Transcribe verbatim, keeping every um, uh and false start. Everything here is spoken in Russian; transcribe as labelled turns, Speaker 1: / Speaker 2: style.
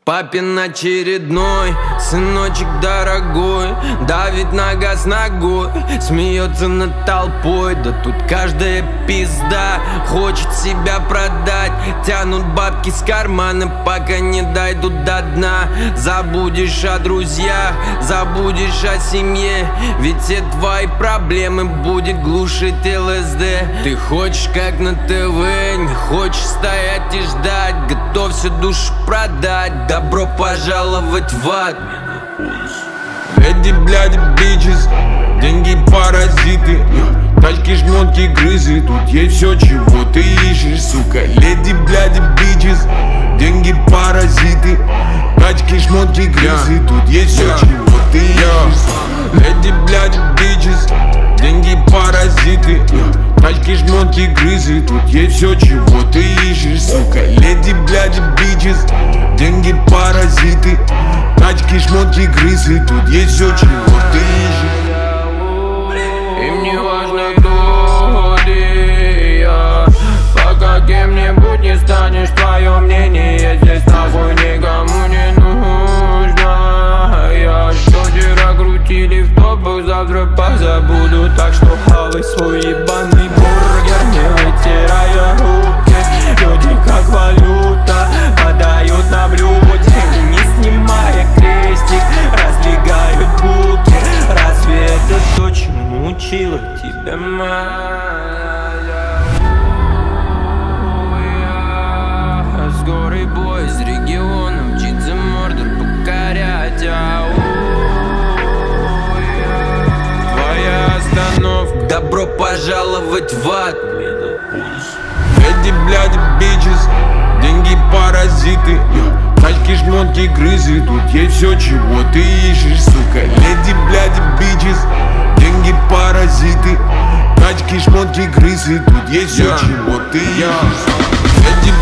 Speaker 1: Папин очередной, сыночек дорогой, давит нога с ногой, смеется над толпой. Да тут каждая пизда хочет себя продать, тянут бабки с кармана, пока не дойдут до дна. Забудешь о друзьях, забудешь о семье, ведь все твои проблемы будет глушить ЛСД. Ты хочешь как на ТВ, не хочешь стоять и ждать, готовься душу продать. Добро пожаловать в ад.
Speaker 2: Эти, блядь, бичес, деньги паразиты, тачки, шмотки, грызы, тут есть все, чего ты ищешь, сука. Леди, блядь, бичес, деньги паразиты, тачки, шмотки, грызы, тут есть все, чего ты ищешь. Леди, блядь, бичес, деньги паразиты, тачки, шмотки, грызы, тут есть все, чего ты ищешь, сука. Леди, блядь, бичес, деньги паразиты, тачки, шмотки, грызы, тут есть все, чего ты ищешь.
Speaker 1: Им не важно, кто ты, я. Пока кем-нибудь не станешь, твое мнение здесь нахуй никому не нужно. Я что вчера крутили в топах, завтра позабуду, так что хавай свой ебаный бургер, не вытирая руки. Люди как валюта подают на блюде, не снимая крестик, раздвигают булки. Разве это то, чему учила тебя мать? С горы бой, из региона мчится мордор покорять. Твоя остановка, добро пожаловать в ад.
Speaker 2: Эти, блядь, бичес, деньги паразиты, тачки, шмотки, грызы, тут есть все, чего ты ищешь, сука. Леди, блядь, бичес, деньги паразиты, тачки, шмотки, грызы, тут есть все, чего ты ищешь. Эти,